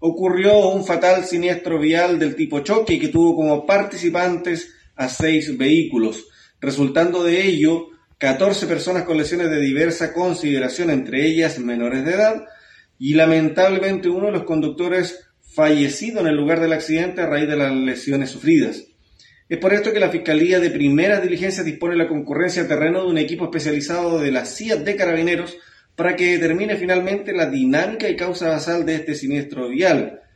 ocurrió un fatal siniestro vial del tipo choque que tuvo como participantes a 6 vehículos, resultando de ello 14 personas con lesiones de diversa consideración, entre ellas menores de edad, y lamentablemente uno de los conductores fallecido en el lugar del accidente a raíz de las lesiones sufridas. Es por esto que la Fiscalía de Primeras Diligencias dispone la concurrencia a terreno de un equipo especializado de la CIA de Carabineros para que determine finalmente la dinámica y causa basal de este siniestro vial,